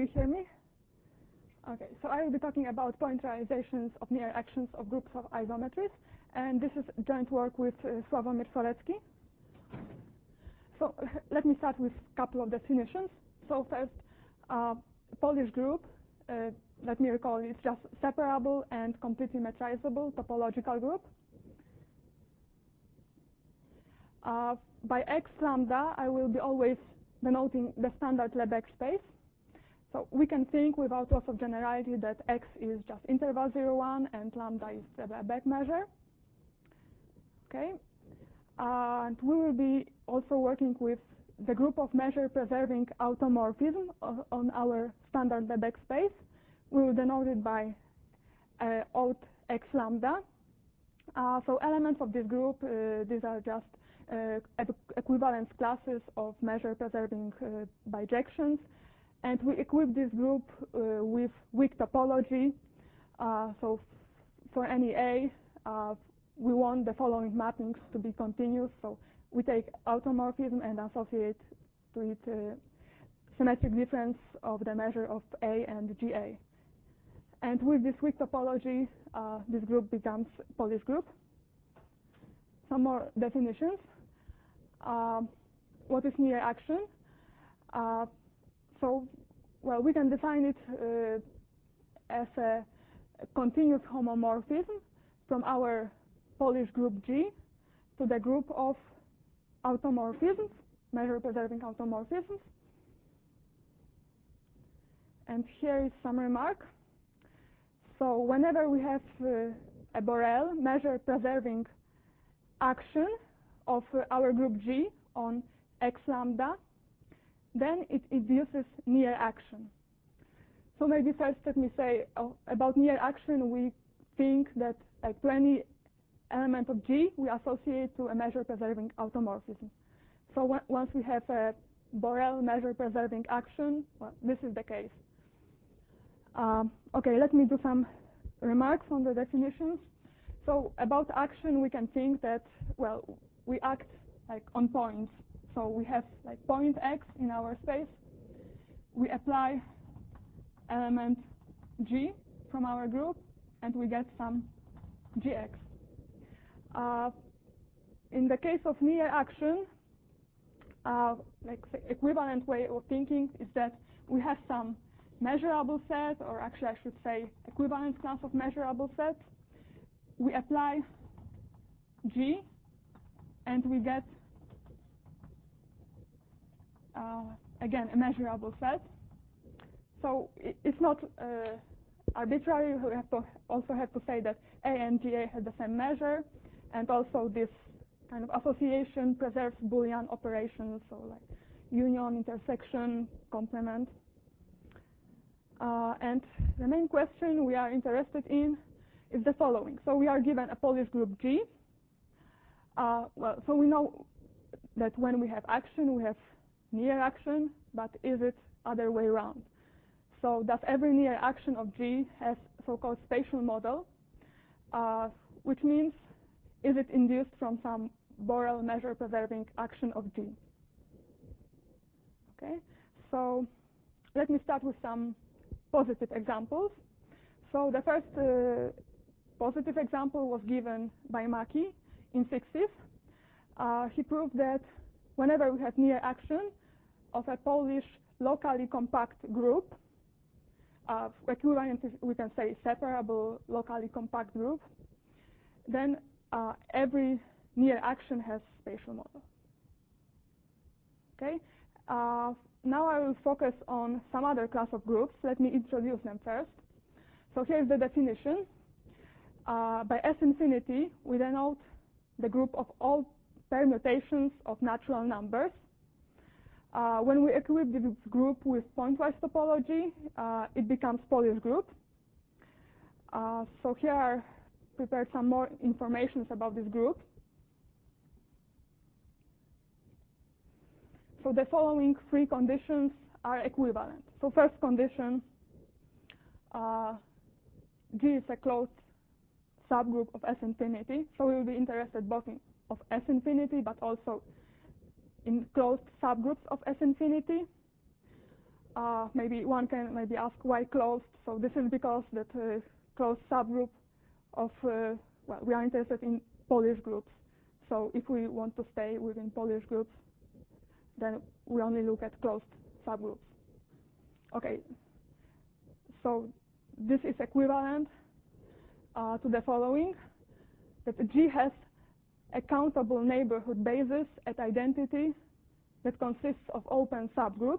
you hear me? Okay, so I will be talking about pointerizations of near actions of groups of isometries, and this is joint work with Sławomir Solecki. So let me start with a couple of definitions. So first, Polish group, let me recall, it's just separable and completely metrizable topological group. By X lambda, I will be always denoting the standard Lebesgue space. So we can think without loss of generality that X is just interval 0, 1, and lambda is the Lebesgue measure. Okay, and we will be also working with the group of measure-preserving automorphism on our standard Lebesgue space. We will denote it by odd X lambda. So elements of this group, these are just equivalence classes of measure-preserving bijections. And we equip this group with weak topology. So for any A, we want the following mappings to be continuous. So we take automorphism and associate to it symmetric difference of the measure of A and GA. And with this weak topology, this group becomes Polish group. Some more definitions. What is near action? So, well, we can define it as a continuous homomorphism from our Polish group G to the group of automorphisms, measure-preserving automorphisms. And here is some remark. So whenever we have a Borel measure-preserving action of our group G on X lambda, then it induces near action. So maybe first let me say about near action, we think that like to any element of G, we associate to a measure-preserving automorphism. So once we have a Borel measure-preserving action, well, this is the case. Okay, let me do some remarks on the definitions. So about action, we can think that, well, we act like on points. So we have like point X in our space. We apply element G from our group, and we get some Gx. In the case of near action, like the equivalent way of thinking is that we have some measurable set, or actually I should say equivalence class of measurable sets. We apply G, and we get again a measurable set. So it's not arbitrary. We also have to say that A and GA have the same measure, and also this kind of association preserves Boolean operations, so like union, intersection, complement. And the main question we are interested in is the following. So we are given a Polish group G. Well, so we know that when we have action, we have near action, but is it other way around? So does every near action of G has so-called spatial model, which means is it induced from some Borel measure-preserving action of G? Okay, so let me start with some positive examples. So the first positive example was given by Maki in 60s. He proved that whenever we have near action of a Polish locally compact group, equivalent, we can say separable locally compact group, then every near action has spatial model. Okay. Now I will focus on some other class of groups. Let me introduce them first. So here's the definition. By S infinity, we denote the group of all permutations of natural numbers. When we equip this group with pointwise topology, it becomes Polish group. So here I prepared some more information about this group. So the following three conditions are equivalent. So first condition, G is a closed subgroup of S infinity. So we will be interested both in of S infinity, but also in closed subgroups of S infinity. maybe one can maybe ask why closed. So this is because that closed subgroup of, well, we are interested in Polish groups. So if we want to stay within Polish groups, then we only look at closed subgroups. Okay, so this is equivalent to the following, that G has a countable neighborhood basis at identity that consists of open subgroups.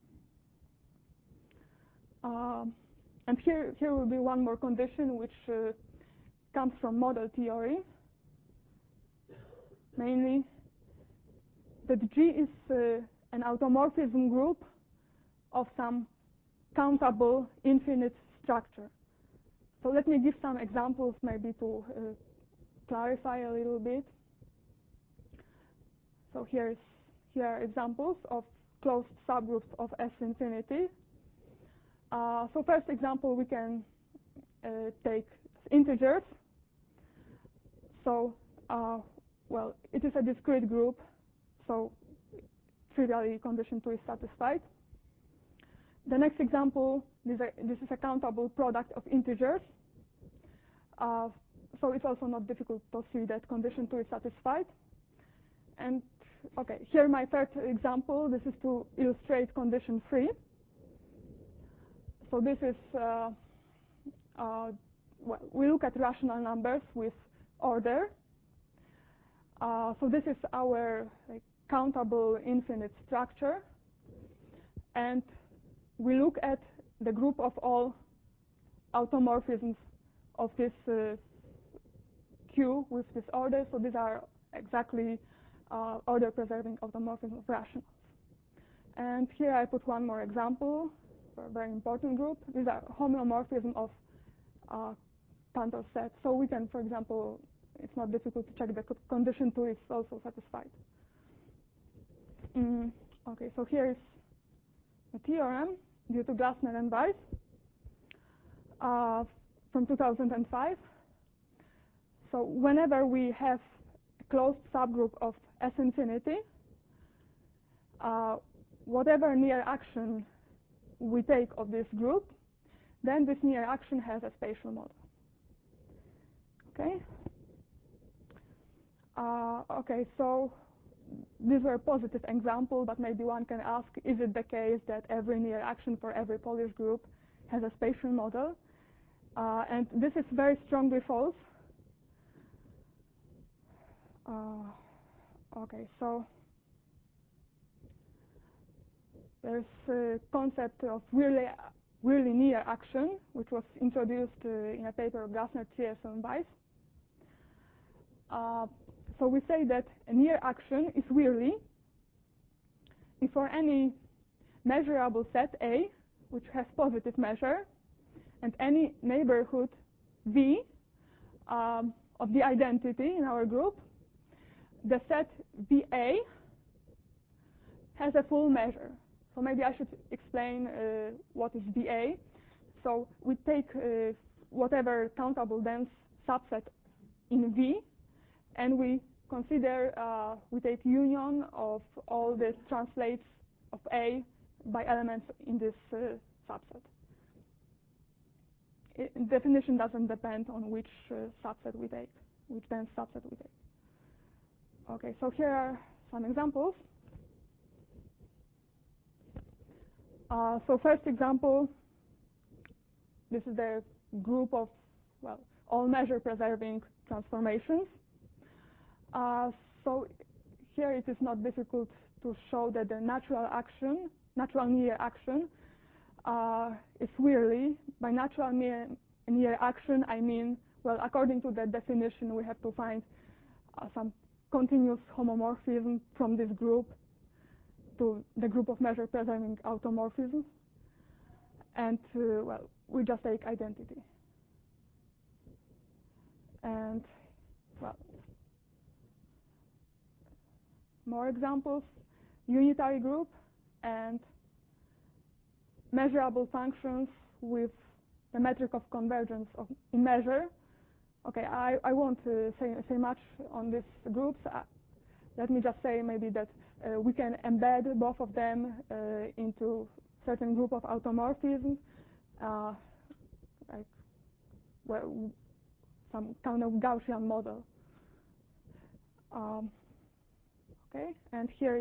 And here will be one more condition which comes from model theory, mainly that G is an automorphism group of some countable infinite structure. So let me give some examples maybe to clarify a little bit. So here are examples of closed subgroups of S infinity. So first example, we can take integers. So, well, it is a discrete group, so trivially condition 2 is satisfied. The next example, this is a countable product of integers. So it's also not difficult to see that condition 2 is satisfied. And okay, here my third example, this is to illustrate condition 3. So this is, well, we look at rational numbers with order. So this is our countable infinite structure. And we look at the group of all automorphisms of this Q with this order. So these are exactly order-preserving automorphisms of rationals. And here I put one more example for a very important group. These are homeomorphism of Cantor sets. So we can, for example, it's not difficult to check the condition 2 is also satisfied. Okay, so here is a theorem due to Glasner and Weiss from 2005. So whenever we have a closed subgroup of S infinity, whatever near action we take of this group, then this near action has a spatial model. Okay. Okay, so these were a positive example, but maybe one can ask, is it the case that every near action for every Polish group has a spatial model? And this is very strongly false. Okay, so there's a concept of really near action, which was introduced in a paper of Glasner, Thiessen, and Weiss. So we say that a near action is really if for any measurable set A, which has positive measure, and any neighborhood V of the identity in our group, the set VA has a full measure. So maybe I should explain what is VA. So we take whatever countable dense subset in V, and we consider, we take union of all the translates of A by elements in this subset. Definition doesn't depend on which subset we take, which dense subset we take. Okay, so here are some examples. So first example, this is the group of, well, all measure preserving transformations. So here it is not difficult to show that the natural near action is Wehrle. By natural near action, I mean, well, according to the definition, we have to find some continuous homomorphism from this group to the group of measure preserving automorphisms. And, well, we just take identity. And, well, more examples, unitary group and measurable functions with the metric of convergence in measure. Okay, I won't say much on these groups. Let me just say maybe that we can embed both of them into certain group of automorphisms, like some kind of Gaussian model. Okay, and here is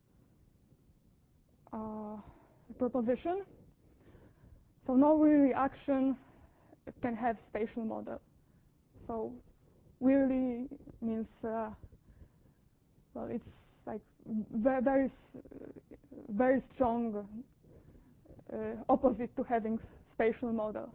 a proposition. So no real reaction can have spatial model. So really means well, it's like very strong opposite to having spatial model.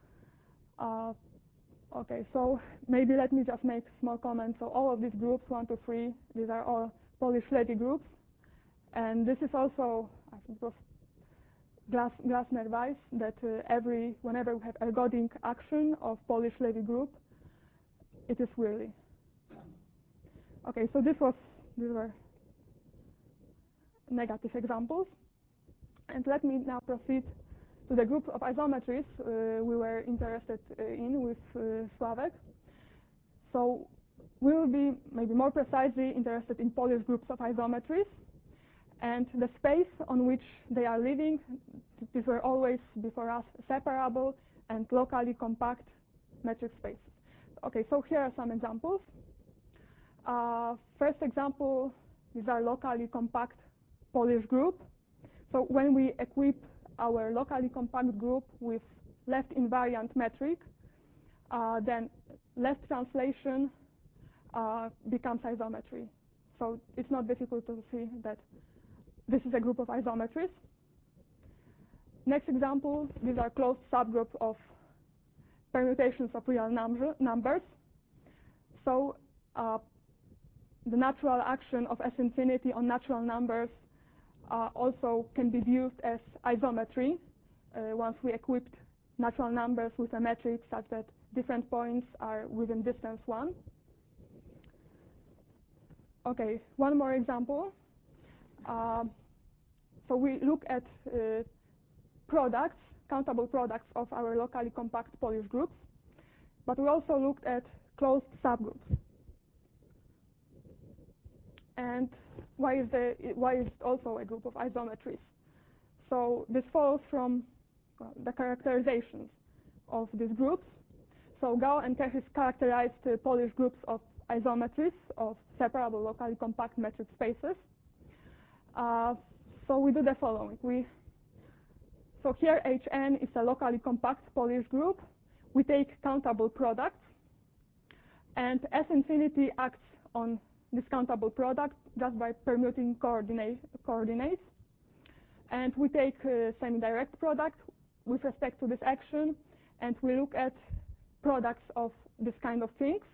Okay, so maybe let me just make a small comment. So all of these groups, 1, 2, 3, these are all Polish-Levy groups, and this is also, I think, it was Glasner-Weiss that whenever we have ergodic action of Polish-Levy group, it is Wirli. Okay, so these were negative examples, and let me now proceed to the group of isometries we were interested in with Sławek. So we will be maybe more precisely interested in Polish groups of isometries, and the space on which they are living. These were always before us separable and locally compact metric spaces. Okay, so here are some examples. First example, these are locally compact Polish group. So when we equip our locally compact group with left invariant metric, then left translation becomes isometry. So it's not difficult to see that this is a group of isometries. Next example, these are closed subgroups of permutations of real numbers. So the natural action of S infinity on natural numbers also can be viewed as isometry once we equipped natural numbers with a metric such that different points are within distance 1. Okay, one more example. So we look at products, countable products of our locally compact Polish groups, but we also looked at closed subgroups. And why is it also a group of isometries? So this follows from the characterizations of these groups. So Gao and Kehys characterized Polish groups of isometries of separable locally compact metric spaces. So we do the following. So here Hn is a locally compact Polish group. We take countable products, and S infinity acts on this countable product just by permuting coordinates. And we take a semi-direct product with respect to this action, and we look at products of this kind of things.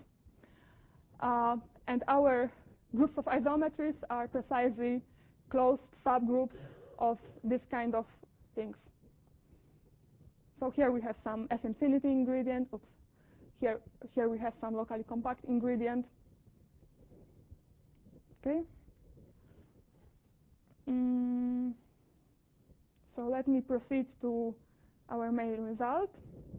And our groups of isometries are precisely closed subgroups of this kind of things. So here we have some S infinity ingredient. Oops. Here we have some locally compact ingredient. Okay. So let me proceed to our main result.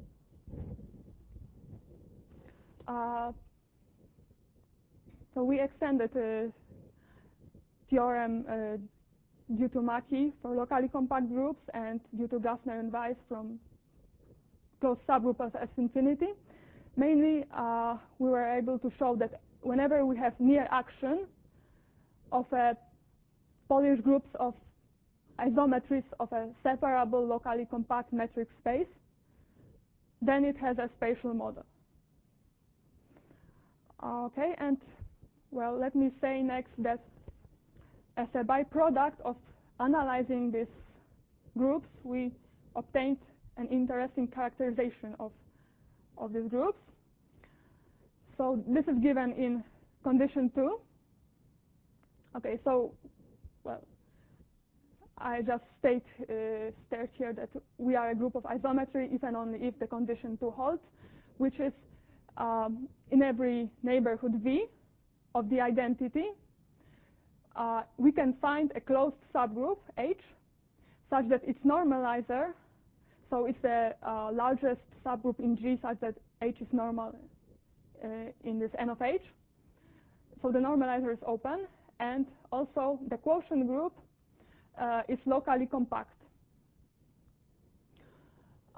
So we extended a theorem due to Maki for locally compact groups and due to Glasner and Weiss from closed subgroup of S infinity. Mainly, we were able to show that whenever we have near action of a Polish groups of isometries of a separable locally compact metric space, then it has a spatial model. Okay, and well, let me say next that as a byproduct of analyzing these groups, we obtained an interesting characterization of these groups. So this is given in condition 2. Okay, so, well, I just state here that we are a group of isometry if and only if the condition 2 holds, which is in every neighborhood V of the identity, we can find a closed subgroup H such that its normalizer, so it's the largest subgroup in G such that H is normal in this N of H. So the normalizer is open, and also the quotient group is locally compact.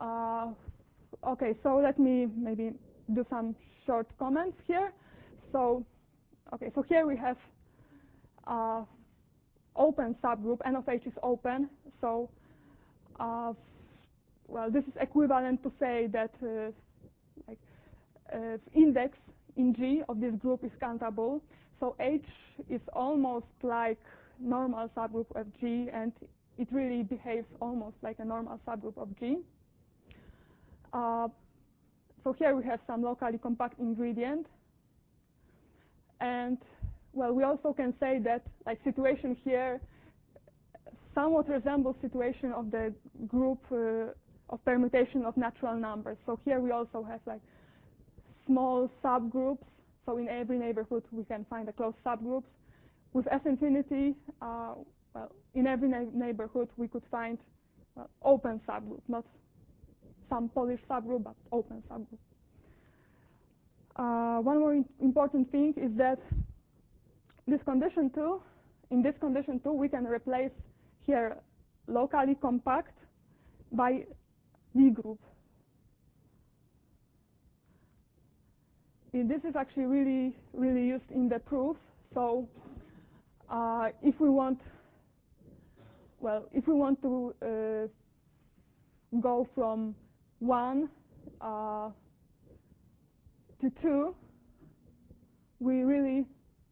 Okay, so let me maybe do some short comments here. So, okay, so here we have open subgroup. N of H is open. So, well, this is equivalent to say that like index in G of this group is countable. So H is almost like normal subgroup of G, and it really behaves almost like a normal subgroup of G. So here we have some locally compact ingredient. And, well, we also can say that, like, situation here somewhat resembles situation of the group of permutation of natural numbers. So here we also have, like, small subgroups. So in every neighborhood we can find a closed subgroups. With S infinity, well, in every neighborhood we could find open subgroup, not some Polish subgroup, but open subgroup. One more important thing is that this condition 2, in this condition 2, we can replace here locally compact by V group. This is actually really used in the proof. So if we want, well, if we want to go from 1 to 2, we really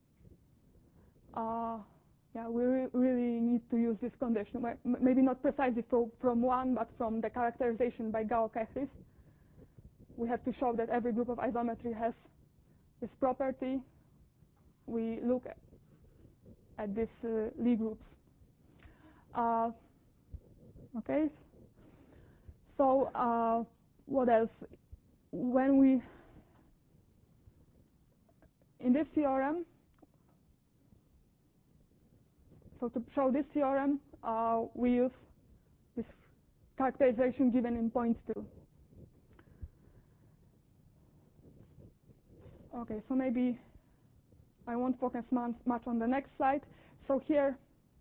really need to use this condition. Maybe not precisely from 1, but from the characterization by Gao-Kehris. We have to show that every group of isometry has this property. We look at these Lie groups. Okay. So what else? When we in this theorem, so to show this theorem, we use this characterization given in point 2. Okay, so maybe I won't focus much on the next slide. So here,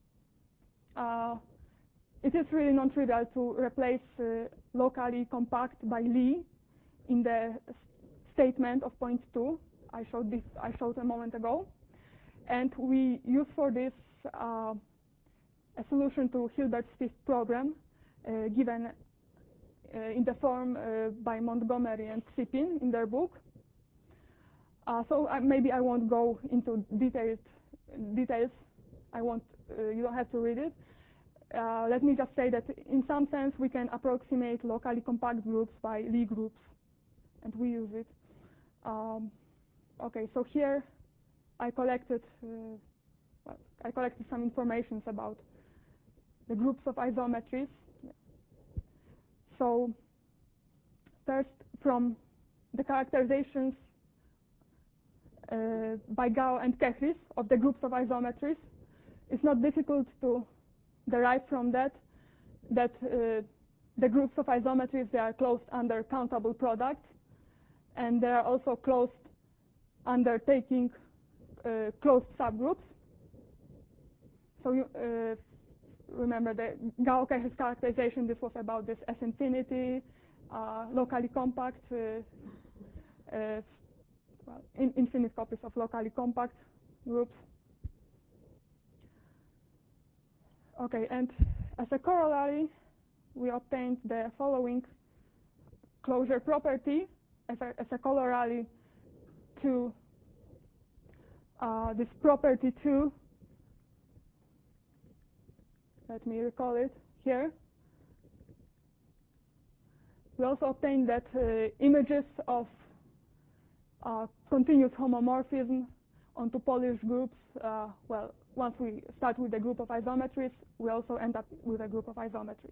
it is really non-trivial to replace locally compact by Lie in the statement of point 2. I showed a moment ago, and we use for this a solution to Hilbert's fifth problem, given in the form by Montgomery and Tsipin in their book. So maybe I won't go into details. I won't. You don't have to read it. Let me just say that in some sense we can approximate locally compact groups by Lie groups, and we use it. Okay, so here I collected some information about the groups of isometries. So first, from the characterizations by Gao and Kehris of the groups of isometries, it's not difficult to derive from that the groups of isometries, they are closed under countable products, and they are also closed under taking closed subgroups. So you remember the Gao-Kehris characterization. This was about this S infinity, locally compact, infinite copies of locally compact groups. Okay, and as a corollary, we obtained the following closure property as a corollary to this property 2. Let me recall it here. We also obtained that images of continuous homomorphism onto Polish groups, well, once we start with a group of isometries, we also end up with a group of isometries.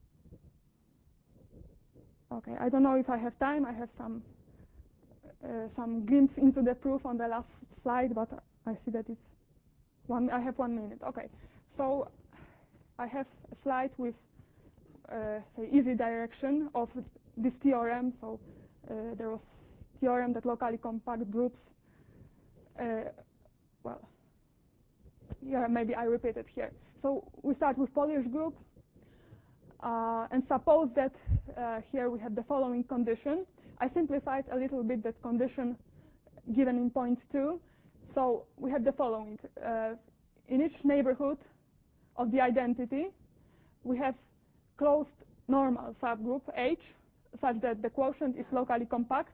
Okay, I don't know if I have time. I have some glimpse into the proof on the last slide, but I see that it's I have 1 minute. Okay, so I have a slide with say easy direction of this theorem. So there was theorem that locally compact groups. Well, yeah, maybe I repeat it here. So we start with Polish group. And suppose that here we have the following condition. I simplified a little bit that condition given in point 2. So we have the following. In each neighborhood of the identity, we have closed normal subgroup H such that the quotient is locally compact.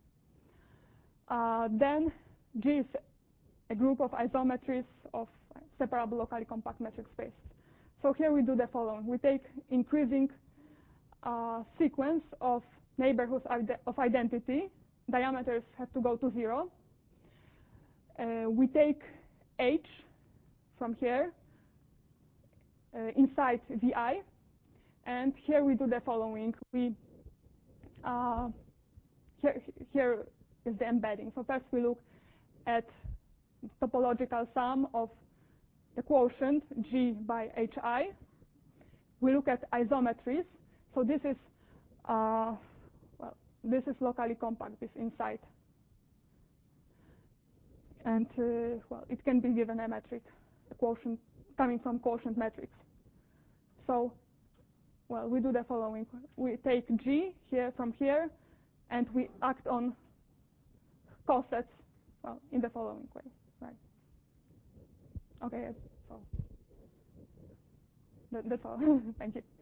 Then G is a group of isometries of separable locally compact metric space. So here we do the following. We take increasing sequence of neighborhoods of identity. Diameters have to go to 0. We take H from here inside VI. And here we do the following. Here is the embedding. So first we look at topological sum of the quotient G by HI. We look at isometries. So this is this is locally compact, this inside. And it can be given a metric, a quotient coming from quotient metrics. So we do the following. We take G here from here, and we act on cosets in the following way. Right. Okay, so that's all. Thank you.